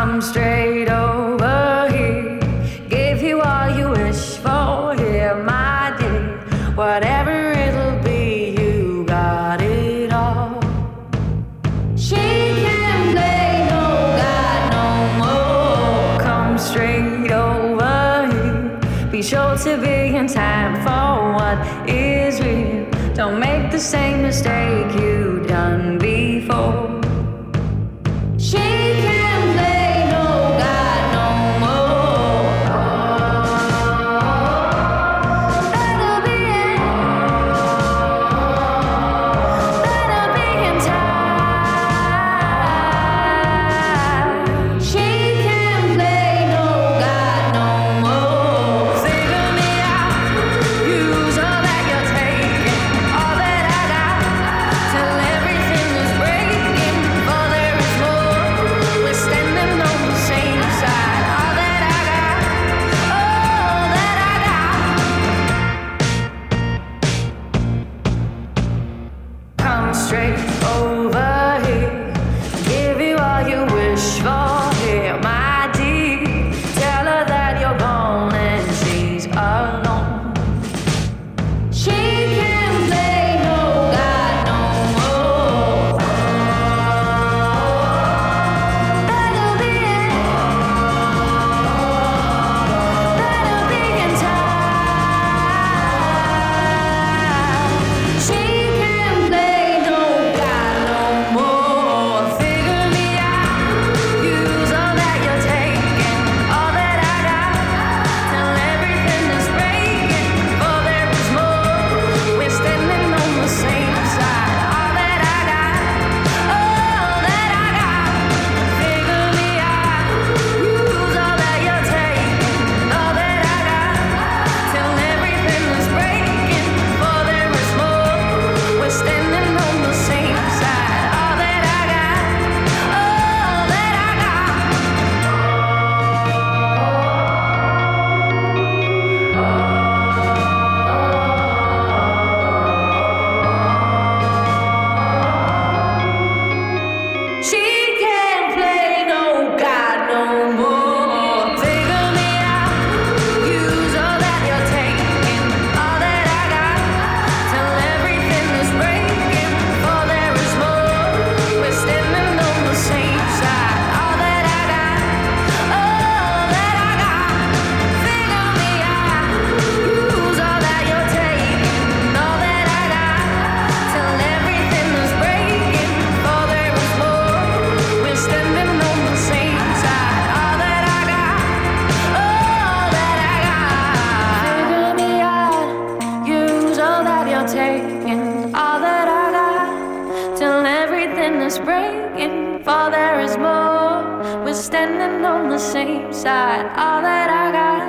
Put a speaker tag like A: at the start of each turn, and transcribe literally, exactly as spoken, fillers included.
A: Come straight over here. Give you all you wish for here, my dear. Whatever it'll be, you got it all. She can't play no God no more. Come straight over here. Be sure to be in time for what is real. Don't make the same mistake you've done before. She can't play no God no more. Better be in, better be in time. She can't play no God no more. Figure me out, use all that you're taking, all that I got, till everything is breaking. For there is more. We're standing on the same side. All that I got, all that I got. Come straight over here. Give you all you wish for here, my dear. Tell her that you're gone and she's alone. She can't play no God no more. Better be in, better be in time. She can't play no God no more. Figure me out, use all that you're taking, all that I got, till everything is breaking. For there is more. We're standing on the same side. All that I got, all that I got. Figure me out, use all that you're taking, all that I got, till everything is breaking. For there is more. We're standing on the same side. All that I got, all that I got. She can't play no God no more. Figure me out, use all that you're taking, all that I got, till everything is breaking. For there is more. We're standing on the same side. All that I got, all that I got. Figure me out, use all that you're taking, all that I got, till everything is breaking. For there is more. We're standing on the same side. All that I got, all that I got. Figure me out, use all that you're taking, all that I got, till everything is breaking. For there is more. We're standing on the same side. All that I got.